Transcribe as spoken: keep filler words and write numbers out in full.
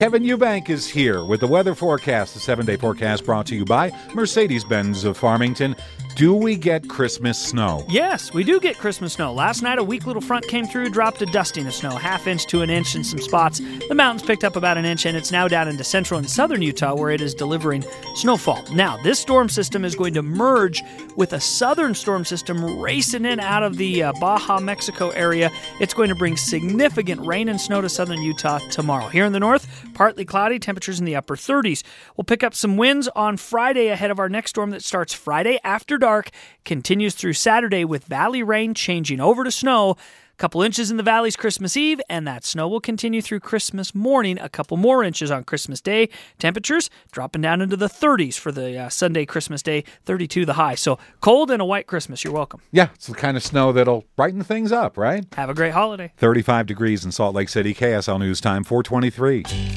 Kevin Eubank is here with the weather forecast, the seven-day forecast brought to you by Mercedes-Benz of Farmington. Do we get Christmas snow? Yes, we do get Christmas snow. Last night, a weak little front came through, dropped a dusting of snow, half inch to an inch in some spots. The mountains picked up about an inch, and it's now down into central and southern Utah where it is delivering snowfall. Now, this storm system is going to merge with a southern storm system racing in out of the uh, Baja, Mexico area. It's going to bring significant rain and snow to southern Utah tomorrow. Here in the north, partly cloudy, temperatures in the upper thirties. We'll pick up some winds on Friday ahead of our next storm that starts Friday after dark, continues through Saturday with valley rain changing over to snow. A couple inches in the valleys Christmas Eve, and that snow will continue through Christmas morning. A couple more inches on Christmas Day. Temperatures dropping down into the thirties for the uh, Sunday Christmas Day, thirty-two the high. So cold and a white Christmas. You're welcome. Yeah, it's the kind of snow that'll brighten things up, right? Have a great holiday. thirty-five degrees in Salt Lake City. K S L News Time, four twenty-three.